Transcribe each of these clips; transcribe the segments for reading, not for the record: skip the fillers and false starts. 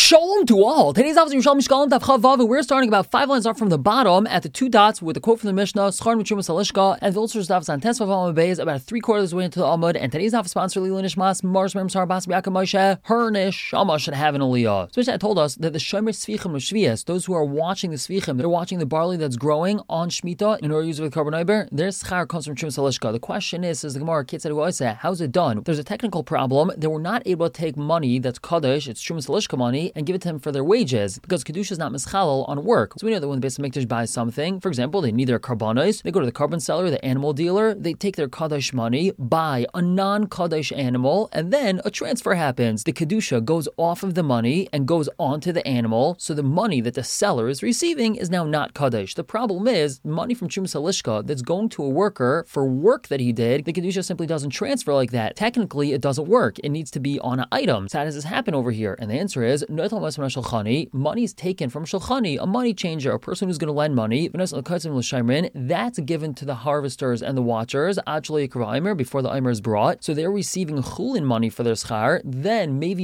Shalom to all. Today's Avos Yerushalmi Shkalim Daf Chavav, and we're starting about 5 lines up from the bottom at the 2 dots with the quote from the Mishnah, Schar Mitrumas Halishka, and the Viltzer Daf on Tesvav Amud Beis, about 3/4 of the way into the Amud. And today's Daf sponsor Lila Nishmas Mars Mem Sar Bas Biaka Moshe. Her Neshama should have an Aliyah. So Mishnah told us that the Shomer Svichim Shvias, those who are watching the Svichim, they're watching the barley that's growing on Shemitah in order to use it with carbon fiber. Their schar comes from Trumas Halishka. The question is, says the Gemara, how's it done? There's a technical problem. They were not able to take money that's Kaddish, it's Trumas Halishka money, and give it to him for their wages, because Kedusha is not mischalal on work. So we know that when the Beis HaMikdash buys something, for example, they need their karbanos, they go to the carbon seller, the animal dealer, they take their Kaddish money, buy a non-Kaddish animal, and then a transfer happens. The Kedusha goes off of the money and goes onto the animal, so the money that the seller is receiving is now not Kaddish. The problem is, money from Trumas Halishka that's going to a worker for work that he did, the Kedusha simply doesn't transfer like that. Technically, it doesn't work. It needs to be on an item. So how does this happen over here? And the answer is, money is taken from Shulchani, a money changer, a person who's going to lend money. That's given to the harvesters and the watchers before the Eimer is brought. So they're receiving chulin money for their schar. Then maybe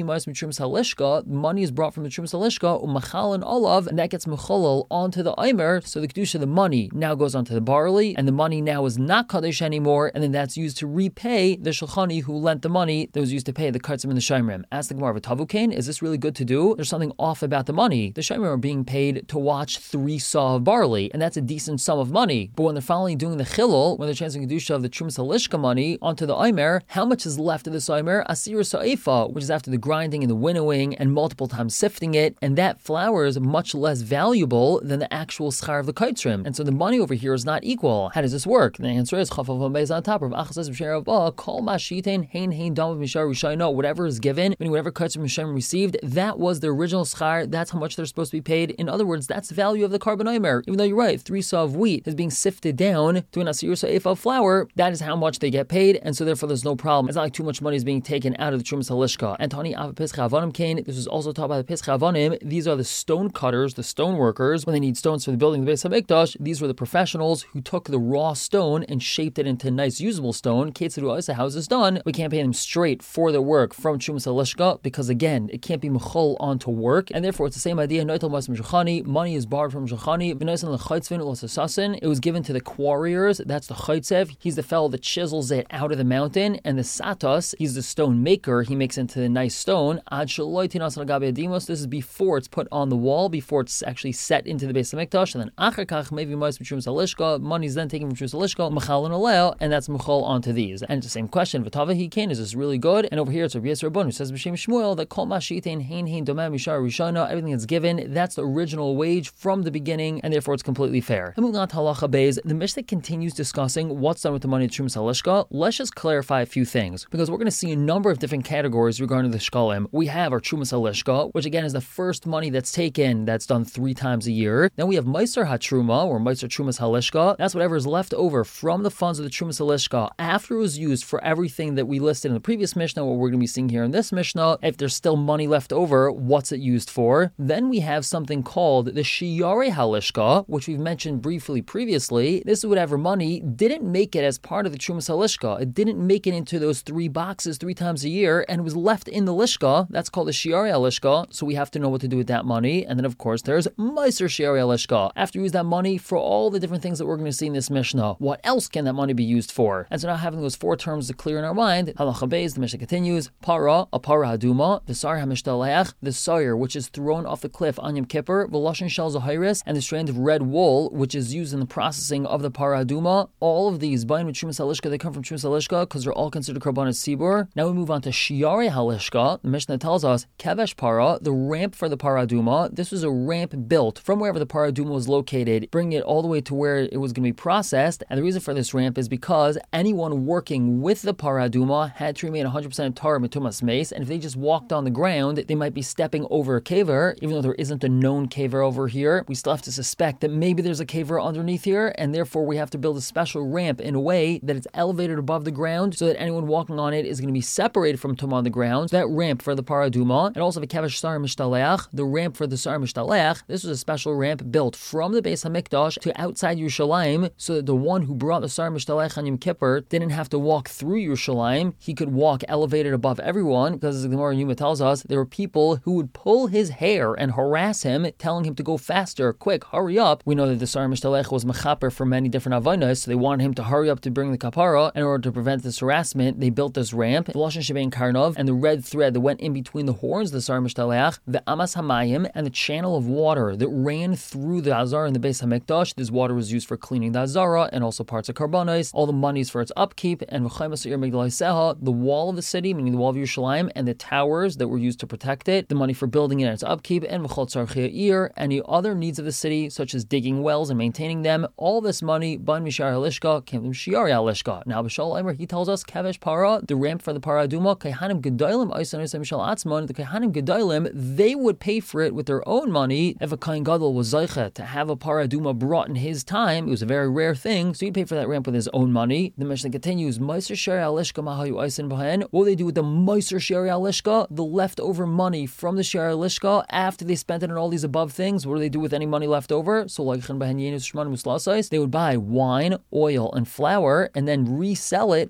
money is brought from the Trumas Halishka, umachal and olav, and that gets mecholol onto the Eimer. So the kedusha, the money now goes onto the barley, and the money now is not kaddish anymore. And then that's used to repay the Shulchani who lent the money that was used to pay the kartzim and the shayrim. Ask the Gemara, Tavukain, is this really good to do? There's something off about the money. The shayrim are being paid to watch 3 saw of barley, and that's a decent sum of money. But when they're finally doing the chilul, when they're transferring kedusha of the Trumas Halishka money onto the Eimer, how much is left of this Eimer? Asir Sa'ifa, which is after the grinding and the winnowing and multiple times sifting it, and that flour is much less valuable than the actual schar of the kaitzrim. And so the money over here is not equal. How does this work? And the answer is Chafav Beis on top of Achas B'Sher Kol Mashitain Hein Dam Mishar Rishayno. Whatever is given, meaning whatever kaitzrim Hashem received, that was the original schar. That's how much they're supposed to be paid. In other words, that's the value of the carbon Eimer. Even though you're right, 3 saw of wheat is being sifted down to an asir sa'if of flour. That is how much they get paid, and so therefore there's no problem. It's not like too much money is being taken out of the Trumas Halishka. And Tani Av Pesach Havanim Kain. This is also taught by the Pesach Havanim. These are the stone cutters, the stone workers. When they need stones for the building of the Beis HaMikdash, these were the professionals who took the raw stone and shaped it into a nice usable stone. How is this done? We can't pay them straight for their work from Trumas Halishka because again, it can't be mechol onto work, and therefore it's the same idea. Money is borrowed from Shulchani. It was given to the quarriers. That's the chaytzev. He's the fellow that chisels it out of the mountain, and the satos, he's the stone maker. He makes it into the nice stone. This is before it's put on the wall, before it's actually set into the Beis HaMikdash, and then achakach maybe money is then taken from Trumas Halishka, machal and aleo, and that's mechol onto these. And it's the same question. V'tava he kain, is this really good? And over here it's Rabbi Yisrael Rabban who says b'shem Shmuel that kol mashitain hein domem mishar rishana, everything that's given, that's the original wage from the beginning, and therefore it's completely fair. And moving on to halacha beis, the Mishnah continues discussing what's done with the money of Trumas Halishka. Let's just clarify a few things, because we're going to see a number of different categories regarding the shkalim. We have our Trumas Halishka, which again is the first money that's taken, that's done 3 times a year. Then we have Meiser HaTruma, or Meiser Trumas Halishka. That's whatever is left over from the funds of the Trumas Halishka after it was used for everything that we listed in the previous Mishnah, what we're going to be seeing here in this Mishnah. If there's still money left over, what's it used for? Then we have something called the Shiyare Halishka, which we've mentioned briefly previously. This is whatever money didn't make it as part of the Trumas Halishka. It didn't make it into those 3 boxes 3 times a year, and it was left in the Lishka. That's called the Shiyare Halishka, so we have to know what to do with that money. And then of course there's Meiser Shiyare Halishka. After you use that money for all the different things that we're going to see in this Mishnah, what else can that money be used for? And so now having those 4 terms clear in our mind, halacha beis, the Mishnah continues, para, a para haduma, the sar hamishtalech, the sire which is thrown off the cliff on Yom Kippur, v'loshen shel zahiris, and the strand of red wool which is used in the processing of the para haduma. All of these, buying with Trumas Halishka, they come from Trumas Halishka because they're all considered karbanos tzibur. Now we move on to Shiyare Halishka. The Mishnah tells us, kevesh para, the ramp for the para haduma. This was a ramp built from wherever the para haduma was located, bringing it all the way to where it was going to be processed. And the reason for this ramp is because anyone working with the para haduma had to remain 100% tar mitumas mace, and if they just walked on the ground, they might be stepping over a caver. Even though there isn't a known caver over here, we still have to suspect that maybe there's a caver underneath here, and therefore we have to build a special ramp in a way that it's elevated above the ground so that anyone walking on it is going to be separated from tum on the ground. So that ramp for the para haduma, and also the kevesh sar mishtaleach, the ramp for the sar mishtaleach. This was a special ramp built from the Beis HaMikdash to outside Yerushalayim, so that the one who brought the sar mishtaleach on Yom Kippur didn't have to walk through Yerushalayim. He could walk elevated above everyone, because as the Gemara in Yuma tells us, there were people who who would pull his hair and harass him, telling him to go faster, quick, hurry up. We know that the Sar Mishtalech was mechaper for many different avonos, so they wanted him to hurry up to bring the kapara. In order to prevent this harassment, they built this ramp, the Lashon Shebein Karnov, and the red thread that went in between the horns of the Sar Mishtalech, the Amas Hamayim, and the channel of water that ran through the Azar and the Beis HaMikdash. This water was used for cleaning the Azara and also parts of Karbanos. All the monies for its upkeep, and the wall of the city, meaning the wall of Yerushalayim, and the towers that were used to protect it, the money for building it and its upkeep, and any other needs of the city, such as digging wells and maintaining them. All this money, Ban Mishar Halishka, came from Shiari Halishka. Now, B'Shal Eimer, he tells us, Kavesh Para, the ramp for the Para Aduma, Kehanim Gedolim, Aisan Mishal Atzman, the Kehanim Gedolim, they would pay for it with their own money. If a Kohen Gadol was Zaycha to have a Para Aduma brought in his time, it was a very rare thing, so he'd pay for that ramp with his own money. The Mishnah continues, Meiser Shari Halishka Mahayu Aisan Bahen. What will they do with the Meiser Shari Halishka? The leftover money from the Shari Halishka after they spent it on all these above things. What do they do with any money left over? So like they would buy wine, oil, and flour and then resell it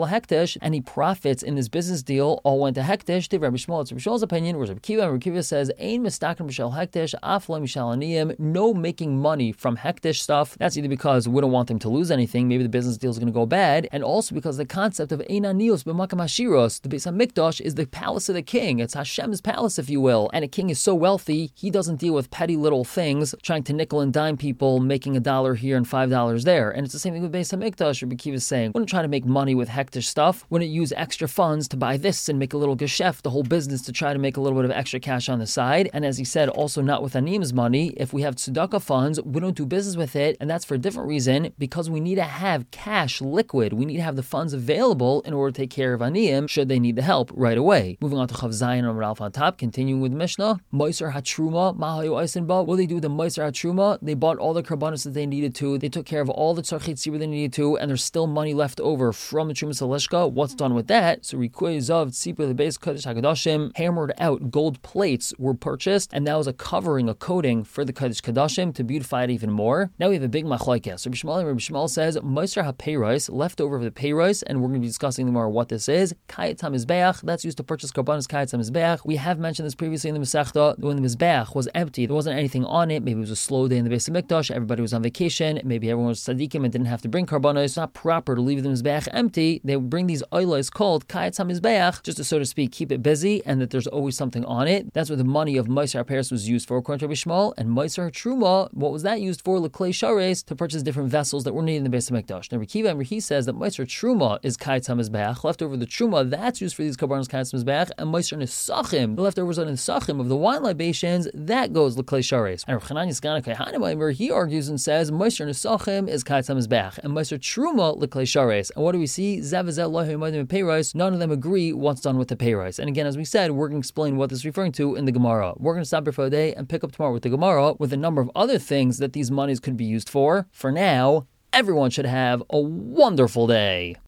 and he profits in this business deal. All went to hektish. To Rabbi Shmuel, it's Rabbi Shmuel's opinion, whereas Rabbi Kiva says Ein mistaken b'shel hektish afla mishal aniyim. No making money from hektish stuff. That's either because we don't want them to lose anything, maybe the business deal is going to go bad, and also because the concept of Ein anios b'makam hashiros, the Beis HaMikdash is the palace of the king. It's Hashem's palace, if you will, and a king is so wealthy he doesn't deal with petty little things, trying to nickel and dime people, making $1 here and $5 there. And it's the same thing with Beis HaMikdash. Rabbi Kiva is saying, wouldn't try to make money with hektish stuff, wouldn't use extra funds to buy this and make a little gesheft, the whole business, to try to make a little bit of extra cash on the side. And as he said, also not with Anim's money. If we have tzedakah funds, we don't do business with it, and that's for a different reason, because we need to have cash liquid. We need to have the funds available in order to take care of Anim should they need the help right away. Moving on to Chav Zayin on Ralph on top, continuing with Mishnah, Moiser HaTruma, Mahayu Eisenba. What do they do with the Moiser HaTruma? They bought all the karbanos that they needed to, they took care of all the tzarchei tzibur they needed to, and there's still money left over from the Trumas Halishka. What's done with that? So Rikuy Zav Tzibur the Beis Kodesh HaKadoshim, hammered out gold plates were purchased, and that was a covering, a coating for the Kodesh Kadashim to beautify it even more. Now we have a big machlokes. Rabbi Shmuel says Moiser HaPeiros, leftover of the Peiros, and we're going to be discussing more what this is. Kayat HaMizbeach, that's used to purchase karbanos Kayat HaMizbeach. We have mentioned this previously in the Masechta. When the Mizbeach was empty, there wasn't anything on it. Maybe it was a slow day in the Beis HaMikdash, everybody was on vacation, maybe everyone was tzaddikim and didn't have to bring karbanos. It's not proper to leave the Mizbeach empty. They would bring these oilos called Kayat HaMizbeach, just to, so to speak, keep it busy and that there's always something on it. That's what the money of Moiser HaPeiros was used for, according to Rabbi Shmuel. And Moiser HaTruma, what was that used for? L'klei shares, to purchase different vessels that were needed in the Beis HaMikdash. Now Rabbi Kiva, he says that Moiser Truma is Kayat HaMizbeach, leftover the Truma, that's used for these karbanos Kayat HaMizbeach, and Moiser Nesachim, the leftovers on Nesachim of the wine libations, that goes l'klei shares. And Rav Chanan Yiskana Kaihanim, he argues and says Moiser Nesachim is Kayat HaMizbeach, and Moiser Truma l'klei shares. And what do we see? Zav Ezel Lohi Moedim Peiros. None of them agree what's done with the Peiros. And again, as we said, we're going to explain what this is referring to in the Gemara. We're going to stop here for a day and pick up tomorrow with the Gemara with a number of other things that these monies could be used for. For now, everyone should have a wonderful day.